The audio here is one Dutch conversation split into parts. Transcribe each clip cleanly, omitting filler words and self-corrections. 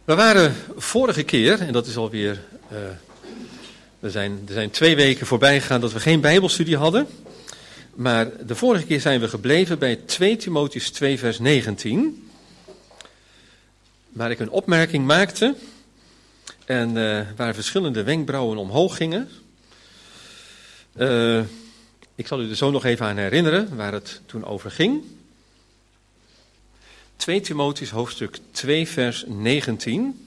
We waren vorige keer, en dat is alweer, er zijn 2 weken voorbij gegaan dat we geen Bijbelstudie hadden. Maar de vorige keer zijn we gebleven bij 2 Timotheüs 2 vers 19. Waar ik een opmerking maakte en waar verschillende wenkbrauwen omhoog gingen. Ik zal u er zo nog even aan herinneren waar het toen over ging. 2 Timotheüs hoofdstuk 2 vers 19.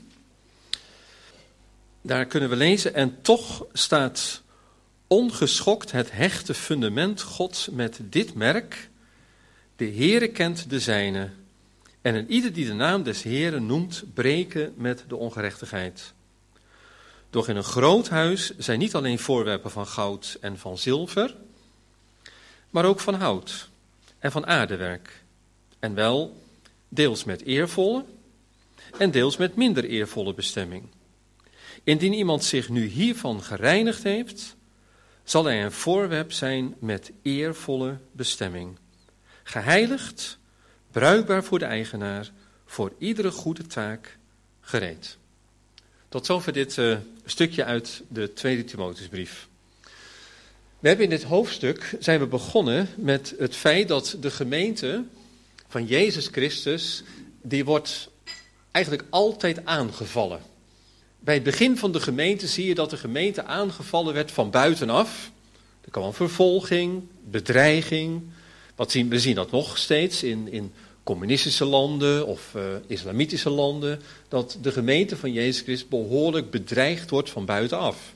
Daar kunnen we lezen: en toch staat ongeschokt het hechte fundament Gods met dit merk: de Heere kent de zijne, en een ieder die de naam des Heeren noemt, breken met de ongerechtigheid. Doch in een groot huis zijn niet alleen voorwerpen van goud en van zilver, maar ook van hout en van aardewerk, en wel deels met eervolle en deels met minder eervolle bestemming. Indien iemand zich nu hiervan gereinigd heeft, zal hij een voorwerp zijn met eervolle bestemming. Geheiligd, bruikbaar voor de eigenaar, voor iedere goede taak gereed. Tot zover dit stukje uit de tweede Timotheusbrief. We hebben in dit hoofdstuk zijn we begonnen met het feit dat de gemeente van Jezus Christus, die wordt eigenlijk altijd aangevallen. Bij het begin van de gemeente zie je dat de gemeente aangevallen werd van buitenaf. Er kwam vervolging, bedreiging. We zien dat nog steeds in communistische landen of islamitische landen, dat de gemeente van Jezus Christus behoorlijk bedreigd wordt van buitenaf.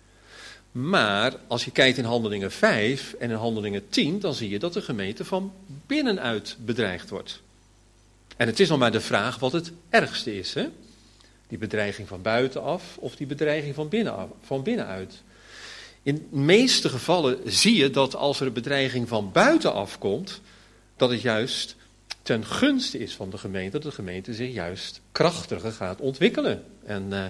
Maar als je kijkt in Handelingen 5 en in Handelingen 10, dan zie je dat de gemeente van binnenuit bedreigd wordt. En het is nog maar de vraag wat het ergste is, hè? Die bedreiging van buitenaf of die bedreiging van binnenuit. In de meeste gevallen zie je dat als er een bedreiging van buitenaf komt, dat het juist ten gunste is van de gemeente, dat de gemeente zich juist krachtiger gaat ontwikkelen. En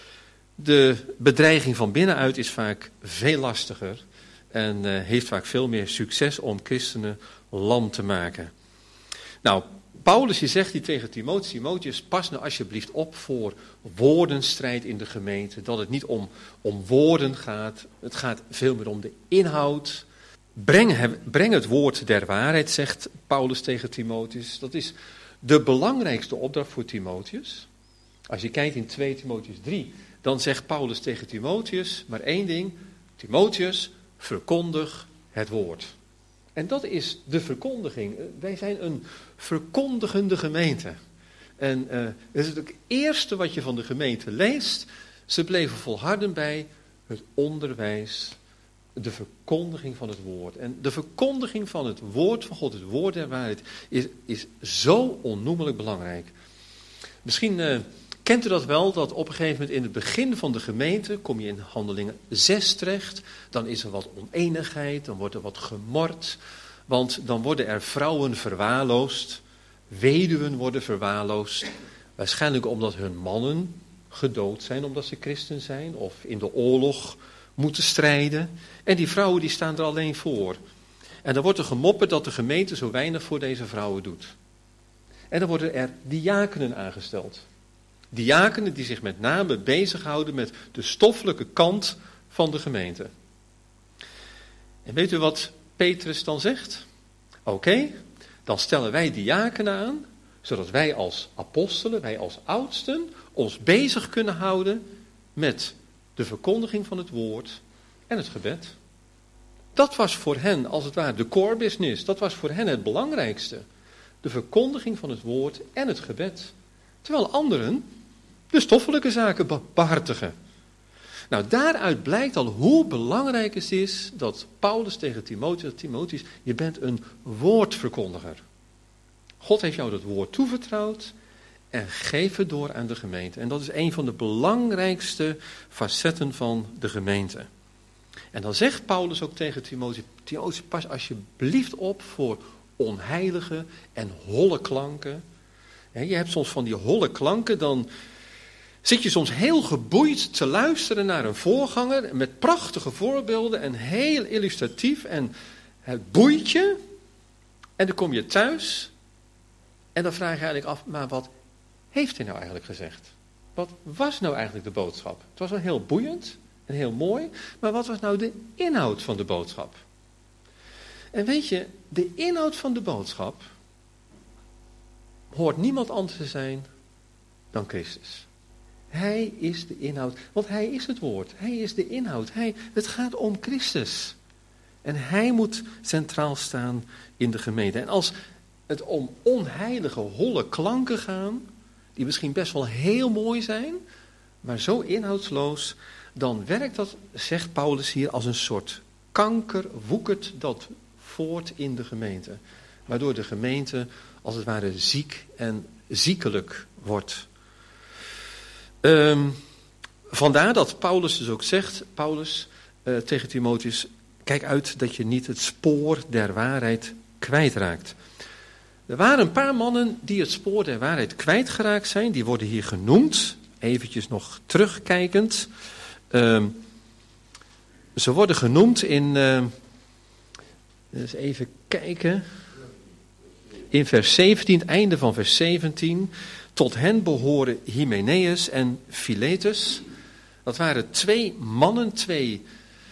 de bedreiging van binnenuit is vaak veel lastiger en heeft vaak veel meer succes om christenen lam te maken. Nou, Paulus die zegt hier tegen Timotheus, pas nou alsjeblieft op voor woordenstrijd in de gemeente, dat het niet om woorden gaat, het gaat veel meer om de inhoud. Breng het woord der waarheid, zegt Paulus tegen Timotheus. Dat is de belangrijkste opdracht voor Timotheus. Als je kijkt in 2 Timotheus 3, dan zegt Paulus tegen Timotheus maar 1 ding: Timotheus, verkondig het woord. En dat is de verkondiging. Wij zijn een verkondigende gemeente. En dat is het eerste wat je van de gemeente leest. Ze bleven volharden bij het onderwijs, de verkondiging van het woord. En de verkondiging van het woord van God, het woord der waarheid, is zo onnoemelijk belangrijk. Misschien kent u dat wel, dat op een gegeven moment in het begin van de gemeente kom je in Handelingen 6 terecht. Dan is er wat oneenigheid, dan wordt er wat gemord. Want dan worden er vrouwen verwaarloosd, weduwen worden verwaarloosd. Waarschijnlijk omdat hun mannen gedood zijn, omdat ze christen zijn of in de oorlog moeten strijden. En die vrouwen die staan er alleen voor. En dan wordt er gemopperd dat de gemeente zo weinig voor deze vrouwen doet. En dan worden er diakenen aangesteld. Diakenen die zich met name bezighouden met de stoffelijke kant van de gemeente. En weet u wat Petrus dan zegt? Oké, dan stellen wij diakenen aan, zodat wij als apostelen, wij als oudsten, ons bezig kunnen houden met de verkondiging van het woord en het gebed. Dat was voor hen, als het ware, de core business. Dat was voor hen het belangrijkste. De verkondiging van het woord en het gebed. Terwijl anderen de stoffelijke zaken behartigen. Nou, daaruit blijkt al hoe belangrijk het is dat Paulus tegen Timotheus, je bent een woordverkondiger. God heeft jou dat woord toevertrouwd en geef het door aan de gemeente. En dat is een van de belangrijkste facetten van de gemeente. En dan zegt Paulus ook tegen Timotheus, pas alsjeblieft op voor onheilige en holle klanken. Je hebt soms van die holle klanken, dan zit je soms heel geboeid te luisteren naar een voorganger met prachtige voorbeelden en heel illustratief en het boeit je. En dan kom je thuis en dan vraag je eigenlijk af, maar wat heeft hij nou eigenlijk gezegd? Wat was nou eigenlijk de boodschap? Het was wel heel boeiend en heel mooi, maar wat was nou de inhoud van de boodschap? En weet je, de inhoud van de boodschap hoort niemand anders te zijn dan Christus. Hij is de inhoud, want hij is het woord, hij is de inhoud. Het gaat om Christus. En hij moet centraal staan in de gemeente. En als het om onheilige, holle klanken gaan, die misschien best wel heel mooi zijn, maar zo inhoudsloos, dan werkt dat, zegt Paulus hier, als een soort kanker, woekert dat voort in de gemeente. Waardoor de gemeente als het ware ziek en ziekelijk wordt. Vandaar dat Paulus dus ook zegt, tegen Timotheus, kijk uit dat je niet het spoor der waarheid kwijtraakt. Er waren een paar mannen die het spoor der waarheid kwijtgeraakt zijn. Die worden hier genoemd. Eventjes nog terugkijkend. Ze worden genoemd in... eens even kijken. In vers 17, het einde van vers 17. Tot hen behoren Hymenaeus en Philetus. Dat waren 2 mannen, 2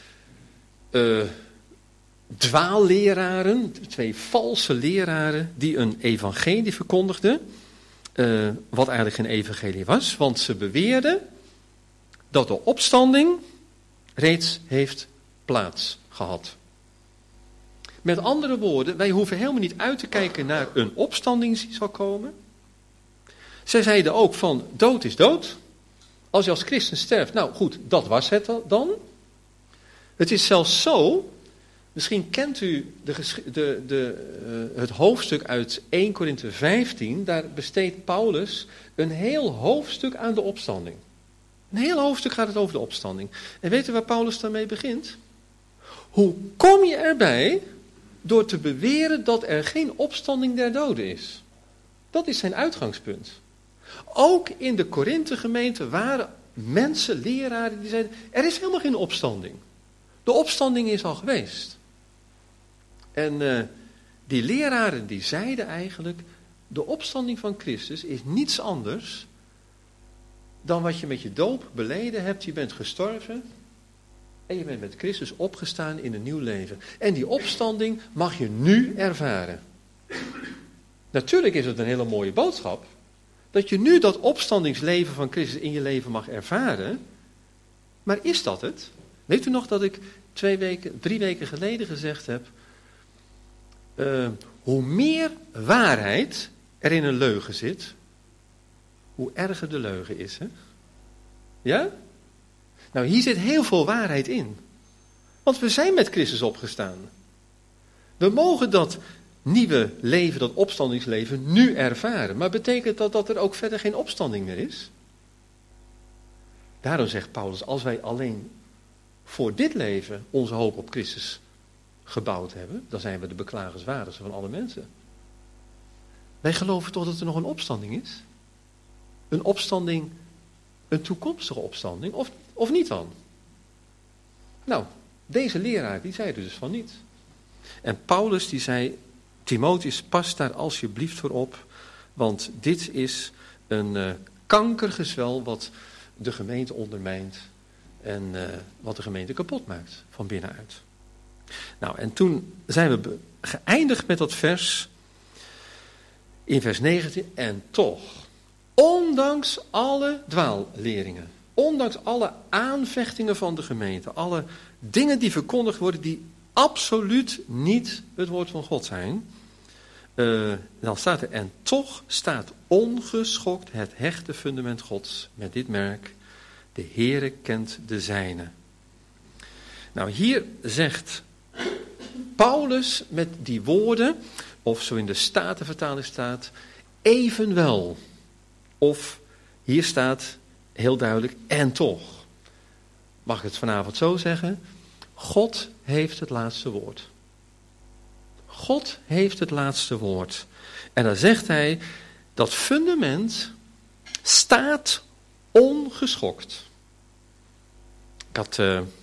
dwaalleraren, 2 valse leraren die een evangelie verkondigden, wat eigenlijk geen evangelie was, want ze beweerden dat de opstanding reeds heeft plaats gehad. Met andere woorden, wij hoeven helemaal niet uit te kijken naar een opstanding die zal komen. Zij zeiden ook van, dood is dood. Als je als christen sterft, nou goed, dat was het dan. Het is zelfs zo, misschien kent u het hoofdstuk uit 1 Korinthe 15, daar besteedt Paulus een heel hoofdstuk aan de opstanding. Een heel hoofdstuk gaat het over de opstanding. En weet u waar Paulus daarmee begint? Hoe kom je erbij door te beweren dat er geen opstanding der doden is? Dat is zijn uitgangspunt. Ook in de Korinthe gemeente waren mensen, leraren, die zeiden, er is helemaal geen opstanding. De opstanding is al geweest. En die leraren die zeiden eigenlijk, de opstanding van Christus is niets anders dan wat je met je doop beleden hebt. Je bent gestorven en je bent met Christus opgestaan in een nieuw leven. En die opstanding mag je nu ervaren. Natuurlijk is het een hele mooie boodschap, dat je nu dat opstandingsleven van Christus in je leven mag ervaren. Maar is dat het? Weet u nog dat ik 3 weken geleden gezegd heb, hoe meer waarheid er in een leugen zit, hoe erger de leugen is. Hè? Ja? Nou, hier zit heel veel waarheid in. Want we zijn met Christus opgestaan. We mogen dat nieuwe leven, dat opstandingsleven, nu ervaren. Maar betekent dat er ook verder geen opstanding meer is? Daarom zegt Paulus, als wij alleen voor dit leven onze hoop op Christus gebouwd hebben, dan zijn we de beklagenswaardigste van alle mensen. Wij geloven toch dat er nog een opstanding is? Een opstanding, een toekomstige opstanding, of niet dan? Nou, deze leraar die zei dus van niet. En Paulus die zei, Timotheus, pas daar alsjeblieft voor op, want dit is een kankergezwel wat de gemeente ondermijnt en wat de gemeente kapot maakt van binnenuit. Nou, en toen zijn we geëindigd met dat vers in vers 19. En toch, ondanks alle dwaalleringen, ondanks alle aanvechtingen van de gemeente, alle dingen die verkondigd worden die absoluut niet het woord van God zijn, dan staat er, en toch staat ongeschokt het hechte fundament Gods met dit merk, de Heere kent de zijne. Nou, hier zegt Paulus met die woorden, of zo in de Statenvertaling staat, evenwel. Of hier staat heel duidelijk, en toch. Mag ik het vanavond zo zeggen? God heeft het laatste woord. God heeft het laatste woord. En dan zegt hij, dat fundament staat ongeschokt. Ik had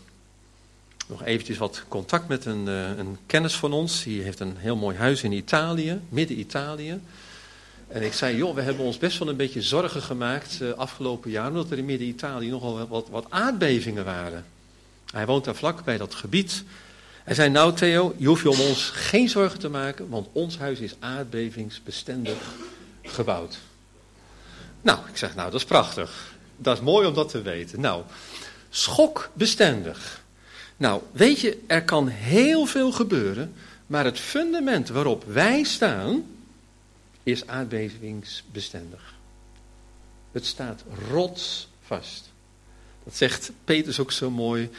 nog eventjes wat contact met een kennis van ons. Die heeft een heel mooi huis in Italië, midden Italië. En ik zei, joh, we hebben ons best wel een beetje zorgen gemaakt afgelopen jaar, omdat er in Midden-Italië nogal wat aardbevingen waren. Hij woont daar vlak bij dat gebied. Hij zei, nou Theo, je hoeft je om ons geen zorgen te maken, want ons huis is aardbevingsbestendig gebouwd. Nou, ik zeg, nou dat is prachtig. Dat is mooi om dat te weten. Nou, schokbestendig. Nou, weet je, er kan heel veel gebeuren, maar het fundament waarop wij staan is aardbevingsbestendig. Het staat rotsvast. Dat zegt Petrus ook zo mooi.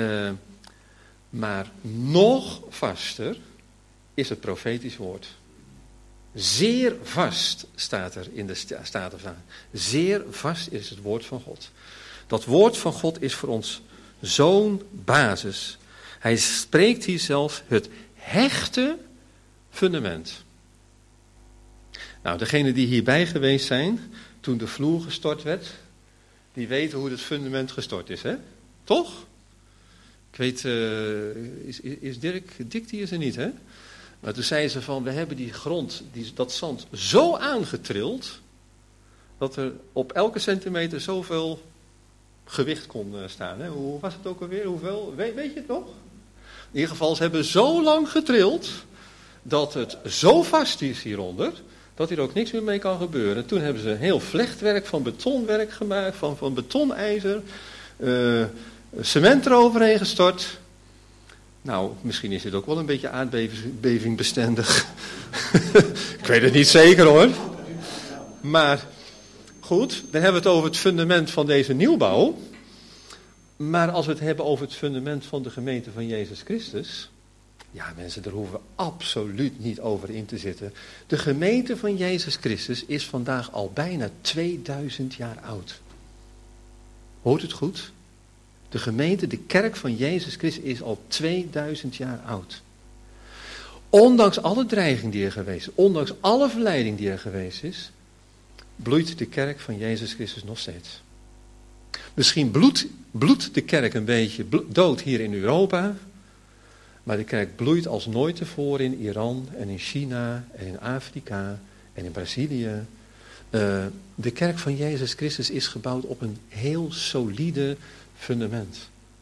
Maar nog vaster is het profetisch woord. Zeer vast staat er in de Statenvertaling. Zeer vast is het woord van God. Dat woord van God is voor ons zo'n basis. Hij spreekt hier zelfs het hechte fundament. Nou, degenen die hierbij geweest zijn, toen de vloer gestort werd, die weten hoe het fundament gestort is, hè? Toch? Ik weet, is Dick die is er niet, hè? Maar toen zeiden ze van, we hebben die grond, dat zand zo aangetrild, dat er op elke centimeter zoveel gewicht kon staan. Hè? Hoe was het ook alweer? Hoeveel? Weet je het nog? In ieder geval, ze hebben zo lang getrild, dat het zo vast is hieronder, dat hier ook niks meer mee kan gebeuren. Toen hebben ze heel vlechtwerk van betonwerk gemaakt, van betonijzer, cement eroverheen gestort. Nou, misschien is dit ook wel een beetje aardbevingbestendig. Ik weet het niet zeker hoor. Maar goed, dan hebben we het over het fundament van deze nieuwbouw. Maar als we het hebben over het fundament van de gemeente van Jezus Christus. Ja mensen, daar hoeven we absoluut niet over in te zitten. De gemeente van Jezus Christus is vandaag al bijna 2000 jaar oud. Hoort het goed? De gemeente, de kerk van Jezus Christus is al 2000 jaar oud. Ondanks alle dreiging die er geweest is, ondanks alle verleiding die er geweest is, bloeit de kerk van Jezus Christus nog steeds. Misschien bloedt de kerk een beetje dood hier in Europa, maar de kerk bloeit als nooit tevoren in Iran en in China en in Afrika en in Brazilië. De kerk van Jezus Christus is gebouwd op een heel solide fundament.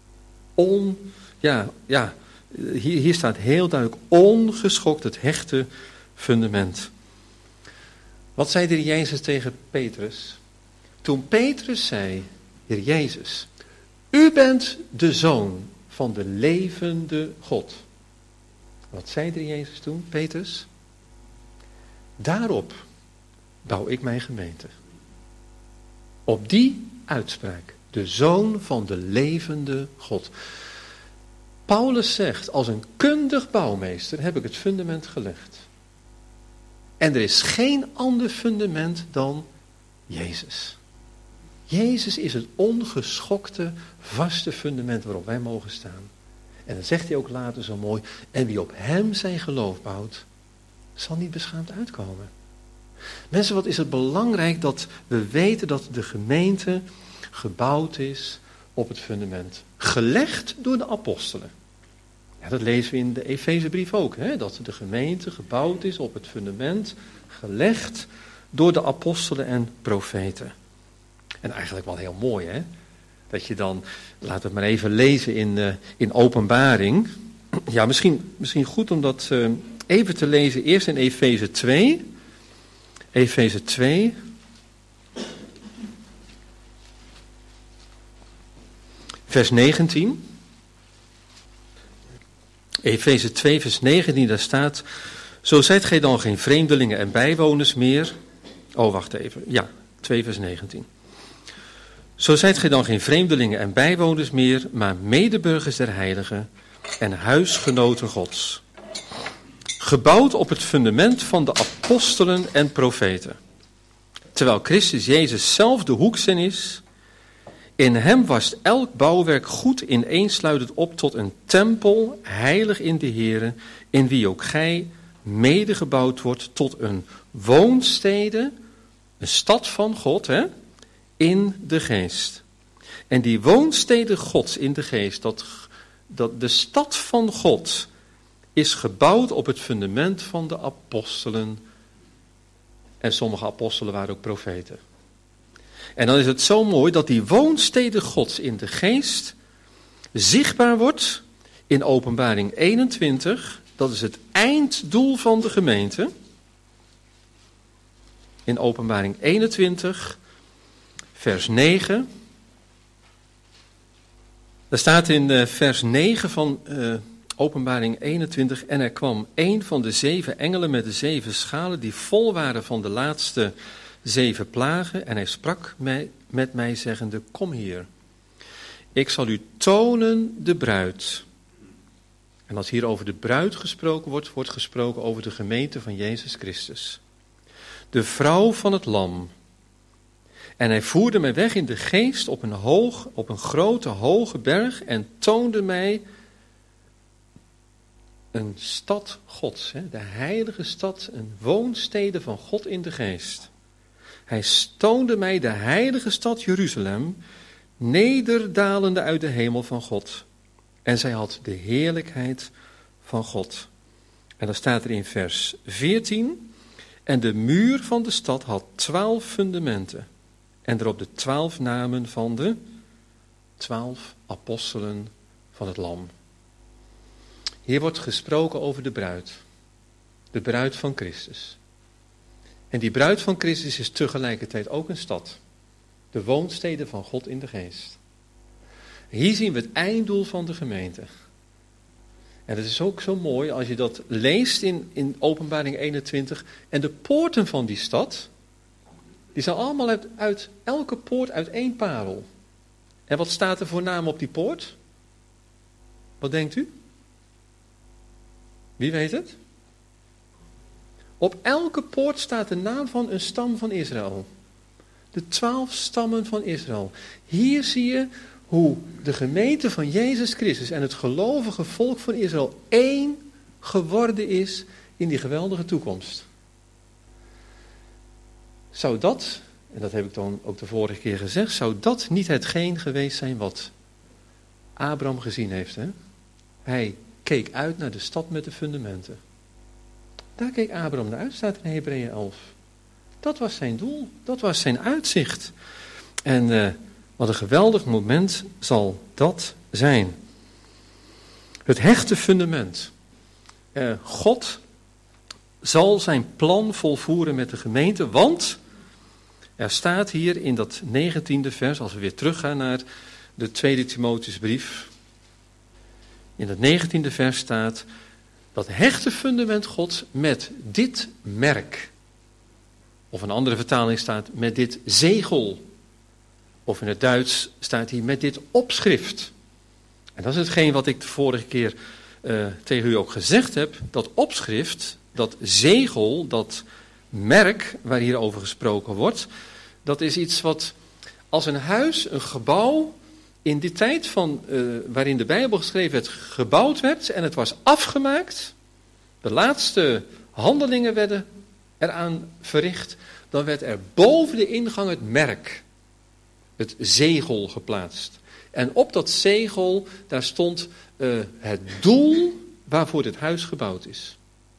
Hier staat heel duidelijk ongeschokt het hechte fundament. Wat zei de Heer Jezus tegen Petrus? Toen Petrus zei, Heer Jezus, u bent de Zoon van de levende God. Wat zei de Heer Jezus toen, Petrus? Daarop bouw ik mijn gemeente. Op die uitspraak. De Zoon van de levende God. Paulus zegt, als een kundig bouwmeester heb ik het fundament gelegd. En er is geen ander fundament dan Jezus. Jezus is het ongeschokte, vaste fundament waarop wij mogen staan. En dan zegt hij ook later zo mooi, en wie op hem zijn geloof bouwt, zal niet beschaamd uitkomen. Mensen, wat is het belangrijk dat we weten dat de gemeente gebouwd is op het fundament. Gelegd door de apostelen. Ja, dat lezen we in de Efezebrief ook. Hè? Dat de gemeente gebouwd is op het fundament. Gelegd door de apostelen en profeten. En eigenlijk wel heel mooi, hè? Dat je dan, laten we het maar even lezen in Openbaring. Ja, misschien goed om dat even te lezen. Eerst in Efeze 2. Efeze 2. Vers 19. Efeze 2, vers 19, daar staat: zo zijt gij dan geen vreemdelingen en bijwoners meer. Oh, wacht even. Ja, 2, vers 19. Zo zijt gij dan geen vreemdelingen en bijwoners meer, maar medeburgers der heiligen en huisgenoten Gods. Gebouwd op het fundament van de apostelen en profeten. Terwijl Christus Jezus zelf de hoeksteen is. In hem was elk bouwwerk goed ineensluitend op tot een tempel, heilig in de Here, in wie ook gij medegebouwd wordt tot een woonstede, een stad van God, hè, in de geest. En die woonstede Gods in de geest, dat de stad van God is gebouwd op het fundament van de apostelen En sommige apostelen waren ook profeten. En dan is het zo mooi dat die woonstede Gods in de geest zichtbaar wordt in Openbaring 21. Dat is het einddoel van de gemeente. In Openbaring 21, vers 9. Daar staat in vers 9 van Openbaring 21. En er kwam een van de 7 engelen met de 7 schalen die vol waren van de laatste 7 plagen. En hij sprak met mij zeggende, kom hier. Ik zal u tonen de bruid. En als hier over de bruid gesproken wordt, wordt gesproken over de gemeente van Jezus Christus. De vrouw van het lam. En hij voerde mij weg in de geest op een grote hoge berg en toonde mij een stad Gods, de heilige stad, een woonstede van God in de geest. Hij toonde mij de heilige stad Jeruzalem, nederdalende uit de hemel van God. En zij had de heerlijkheid van God. En dan staat er in vers 14, en de muur van de stad had 12 fundamenten. En erop de 12 namen van de 12 apostelen van het lam. Hier wordt gesproken over de bruid van Christus. En die bruid van Christus is tegelijkertijd ook een stad. De woonstede van God in de geest. Hier zien we het einddoel van de gemeente. En het is ook zo mooi als je dat leest in Openbaring 21. En de poorten van die stad, die zijn allemaal uit elke poort uit 1 parel. En wat staat er voor naam op die poort? Wat denkt u? Wie weet het? Op elke poort staat de naam van een stam van Israël. De 12 stammen van Israël. Hier zie je hoe de gemeente van Jezus Christus en het gelovige volk van Israël één geworden is in die geweldige toekomst. Zou dat, en dat heb ik dan ook de vorige keer gezegd, zou dat niet hetgeen geweest zijn wat Abraham gezien heeft? Hè? Hij keek uit naar de stad met de fundamenten. Daar keek Abraham naar uit, staat in Hebreeën 11. Dat was zijn doel, dat was zijn uitzicht. En wat een geweldig moment zal dat zijn. Het hechte fundament. God zal zijn plan volvoeren met de gemeente, want er staat hier in dat 19e vers, als we weer teruggaan naar de 2 Timotheusbrief. In dat 19e vers staat dat hechte fundament Gods met dit merk. Of een andere vertaling staat met dit zegel. Of in het Duits staat hier met dit opschrift. En dat is hetgeen wat ik de vorige keer tegen u ook gezegd heb. Dat opschrift, dat zegel, dat merk waar hier over gesproken wordt. Dat is iets wat als een huis, een gebouw, in die tijd van, waarin de Bijbel geschreven werd, gebouwd werd en het was afgemaakt. De laatste handelingen werden eraan verricht. Dan werd er boven de ingang het merk, het zegel geplaatst. En op dat zegel, daar stond het doel waarvoor dit huis gebouwd is.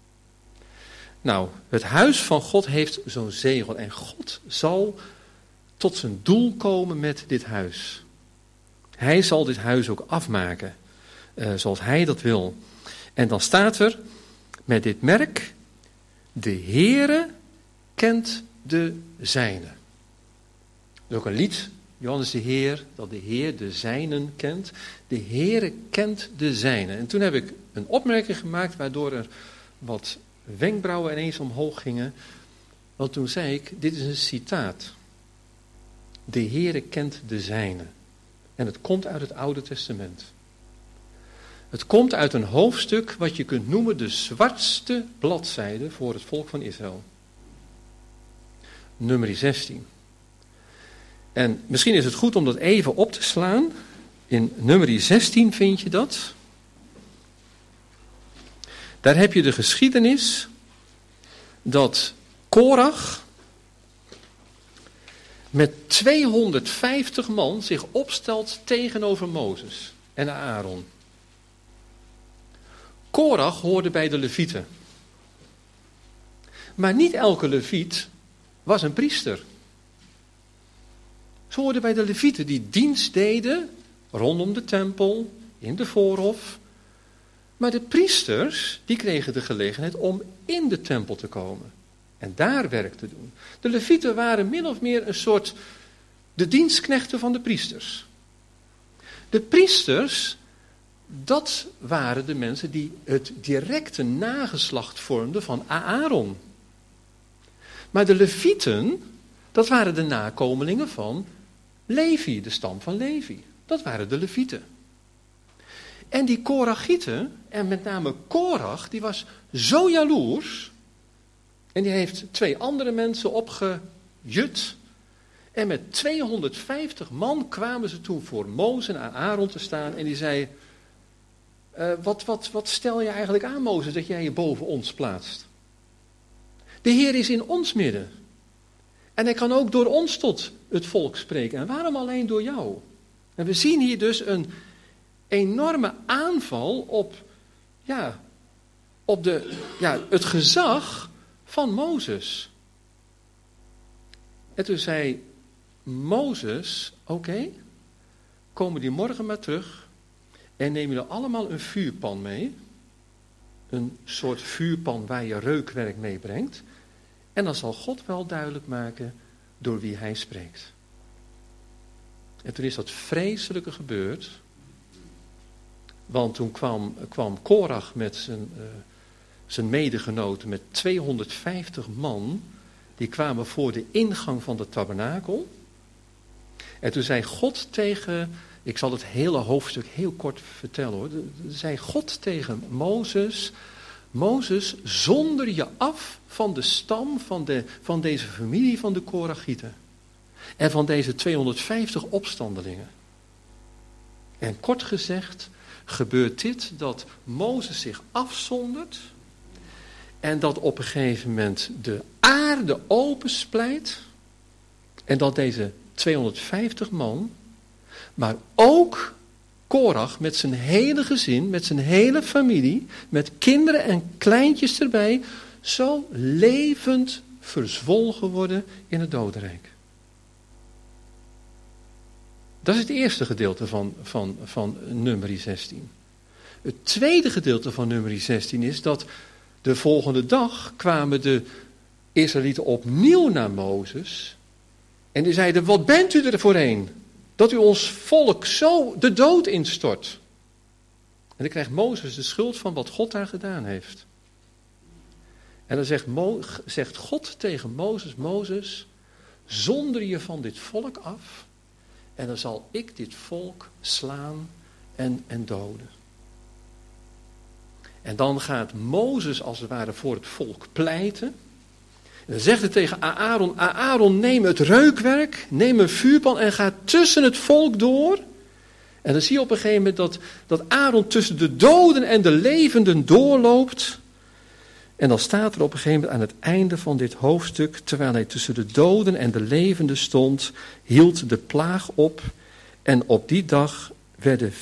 Nou, het huis van God heeft zo'n zegel. En God zal tot zijn doel komen met dit huis. Hij zal dit huis ook afmaken, zoals hij dat wil. En dan staat er met dit merk, de Heere kent de zijnen. Dat is ook een lied, Johannes de Heer, dat de Heer de zijnen kent. De Heere kent de zijnen. En toen heb ik een opmerking gemaakt waardoor er wat wenkbrauwen ineens omhoog gingen. Want toen zei ik, dit is een citaat. De Heere kent de zijnen. En het komt uit het Oude Testament. Het komt uit een hoofdstuk wat je kunt noemen de zwartste bladzijde voor het volk van Israël. Nummer 16. En misschien is het goed om dat even op te slaan. In nummer 16 vind je dat. Daar heb je de geschiedenis dat Korach met 250 man zich opstelt tegenover Mozes en Aaron. Korach hoorde bij de Levieten. Maar niet elke Leviet was een priester. Ze hoorden bij de levieten die dienst deden rondom de tempel, in de voorhof. Maar de priesters, die kregen de gelegenheid om in de tempel te komen. En daar werk te doen. De levieten waren min of meer een soort de dienstknechten van de priesters. De priesters, dat waren de mensen die het directe nageslacht vormden van Aaron. Maar de levieten, dat waren de nakomelingen van Levi, de stam van Levi. Dat waren de levieten. En die Korachieten, en met name Korach, die was zo jaloers. En die heeft 2 andere mensen opgejut. En met 250 man kwamen ze toen voor Mozes en Aaron te staan. En die zei, wat stel je eigenlijk aan, Mozes, dat jij je boven ons plaatst? De Heer is in ons midden. En hij kan ook door ons tot het volk spreken. En waarom alleen door jou? En we zien hier dus een enorme aanval op het gezag van Mozes. En toen zei Mozes, oké, komen die morgen maar terug en neem jullie allemaal een vuurpan mee. Een soort vuurpan waar je reukwerk meebrengt. En dan zal God wel duidelijk maken door wie hij spreekt. En toen is dat vreselijke gebeurd. Want toen kwam Korach met zijn medegenoten met 250 man. Die kwamen voor de ingang van de tabernakel. En toen zei God tegen, ik zal het hele hoofdstuk heel kort vertellen hoor. Zei God tegen Mozes, Mozes, zonder je af van de stam van deze familie van de Korachieten. En van deze 250 opstandelingen. En kort gezegd gebeurt dit dat Mozes zich afzondert. En dat op een gegeven moment de aarde opensplijt. En dat deze 250 man, maar ook Korach met zijn hele gezin, met zijn hele familie, met kinderen en kleintjes erbij, zo levend verzwolgen worden in het dodenrijk. Dat is het eerste gedeelte van Numeri 16. Het tweede gedeelte van Numeri 16 is dat de volgende dag kwamen de Israëlieten opnieuw naar Mozes. En die zeiden, wat bent u er voor een? Dat u ons volk zo de dood instort. En dan krijgt Mozes de schuld van wat God daar gedaan heeft. En dan zegt God tegen Mozes, Mozes, zonder je van dit volk af. En dan zal ik dit volk slaan en doden. En dan gaat Mozes als het ware voor het volk pleiten. En dan zegt hij tegen Aaron, Aaron neem het reukwerk, neem een vuurpan en ga tussen het volk door. En dan zie je op een gegeven moment dat Aaron tussen de doden en de levenden doorloopt. En dan staat er op een gegeven moment aan het einde van dit hoofdstuk, terwijl hij tussen de doden en de levenden stond, hield de plaag op. En op die dag werden 14.700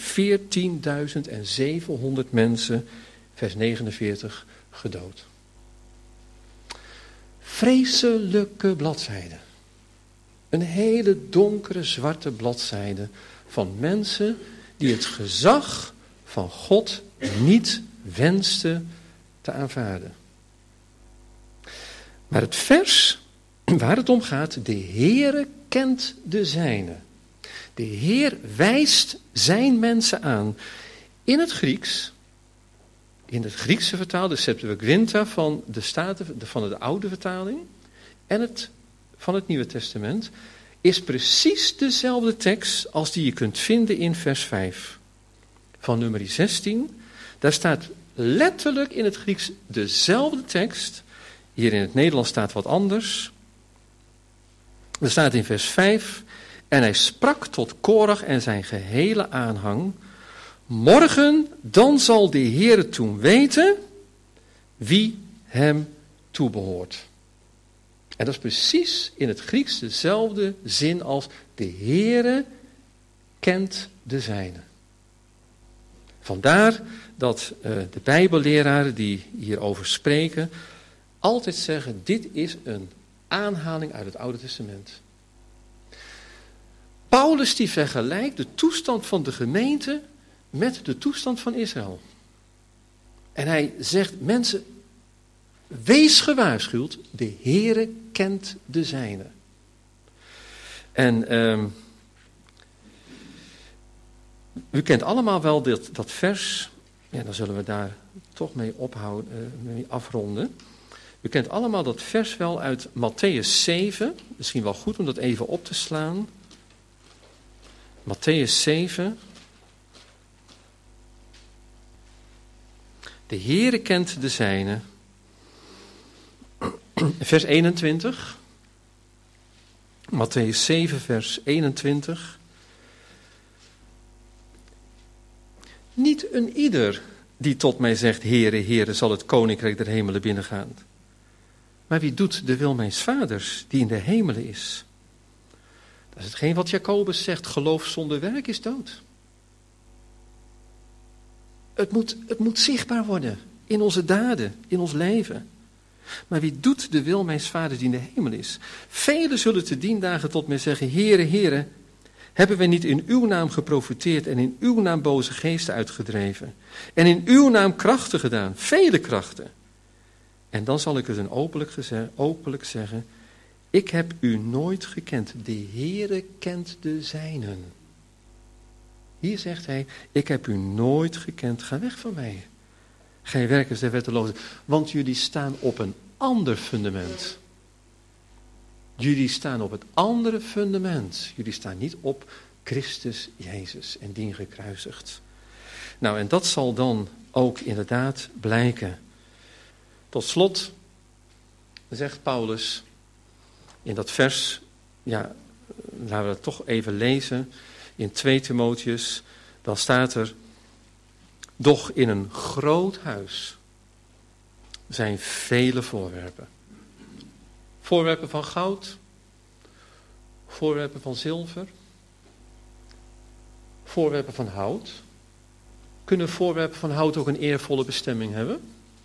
mensen, vers 49, gedood. Vreselijke bladzijde. Een hele donkere, zwarte bladzijde van mensen die het gezag van God niet wensten te aanvaarden. Maar het vers waar het om gaat, de Heere kent de zijne. De Heer wijst zijn mensen aan. In het Grieks, in het Griekse vertaal, de Septuaginta van de oude vertaling en van het Nieuwe Testament, is precies dezelfde tekst als die je kunt vinden in vers 5 van Numeri 16. Daar staat letterlijk in het Grieks dezelfde tekst. Hier in het Nederlands staat wat anders. Er staat in vers 5, en hij sprak tot Korach en zijn gehele aanhang, morgen dan zal de Heere toen weten wie hem toebehoort. En dat is precies in het Grieks dezelfde zin als de Heere kent de zijne. Vandaar dat de Bijbelleraren die hierover spreken altijd zeggen, dit is een aanhaling uit het Oude Testament. Paulus die vergelijkt de toestand van de gemeente met de toestand van Israël. En hij zegt, mensen, wees gewaarschuwd, de Heere kent de zijnen. En u kent allemaal wel dat vers, ja, dan zullen we daar toch mee afronden. U kent allemaal dat vers wel uit Mattheüs 7, misschien wel goed om dat even op te slaan. Mattheüs 7. De Heere kent de zijnen. Vers 21. Mattheüs 7, vers 21. Niet een ieder die tot mij zegt, Heere, Heere, zal het koninkrijk der hemelen binnengaan. Maar wie doet de wil mijns vaders, die in de hemelen is? Dat is hetgeen wat Jacobus zegt, geloof zonder werk is dood. Het moet zichtbaar worden in onze daden, in ons leven. Maar wie doet de wil mijns vaders die in de hemel is? Velen zullen te dien dagen tot mij zeggen, Heere, Heere, hebben wij niet in uw naam geprofeteerd en in uw naam boze geesten uitgedreven? En in uw naam krachten gedaan, vele krachten. En dan zal ik het een openlijk zeggen, ik heb u nooit gekend. De Heere kent de zijnen. Hier zegt hij, ik heb u nooit gekend, ga weg van mij. Gij werkers der wettelozen, want jullie staan op een ander fundament. Jullie staan op het andere fundament. Jullie staan niet op Christus Jezus en dien gekruisigd. Nou, en dat zal dan ook inderdaad blijken. Tot slot zegt Paulus in dat vers, ja, laten we dat toch even lezen, in 2 Timotheus, dan staat er, doch in een groot huis zijn vele voorwerpen. Voorwerpen van goud, voorwerpen van zilver, voorwerpen van hout. Kunnen voorwerpen van hout ook een eervolle bestemming hebben?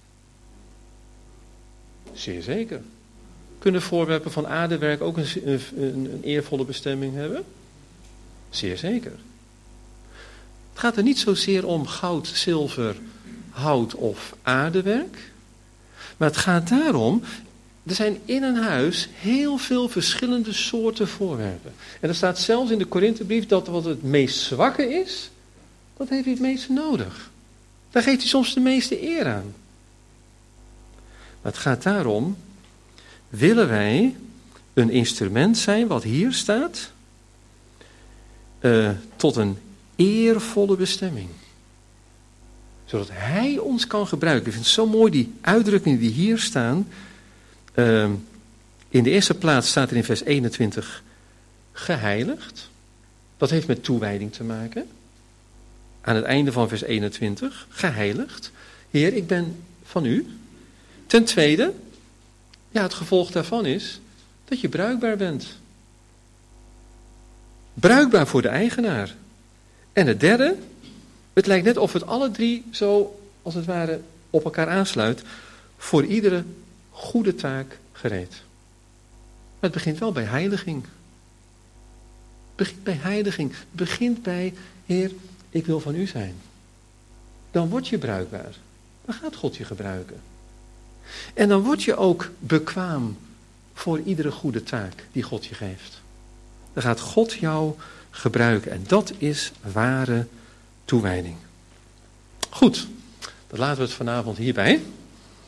Zeer zeker. Kunnen voorwerpen van aardewerk ook een eervolle bestemming hebben? Zeer zeker. Het gaat er niet zozeer om goud, zilver, hout of aardewerk. Maar het gaat daarom, er zijn in een huis heel veel verschillende soorten voorwerpen. En er staat zelfs in de Korinthebrief dat wat het meest zwakke is, dat heeft hij het meeste nodig. Daar geeft hij soms de meeste eer aan. Maar het gaat daarom, willen wij een instrument zijn, wat hier staat, tot een eervolle bestemming. Zodat hij ons kan gebruiken. Ik vind het zo mooi die uitdrukkingen die hier staan. In de eerste plaats staat er in vers 21 geheiligd. Dat heeft met toewijding te maken. Aan het einde van vers 21, geheiligd. Heer, ik ben van u. Ten tweede, ja, het gevolg daarvan is dat je bruikbaar bent. Bruikbaar voor de eigenaar. En het derde, het lijkt net of het alle drie zo, als het ware, op elkaar aansluit. Voor iedere goede taak gereed. Maar het begint wel bij heiliging. Het begint bij heiliging. Het begint bij, Heer, ik wil van u zijn. Dan word je bruikbaar. Dan gaat God je gebruiken. En dan word je ook bekwaam voor iedere goede taak die God je geeft. Dan gaat God jou gebruiken. En dat is ware toewijding. Goed, dan laten we het vanavond hierbij.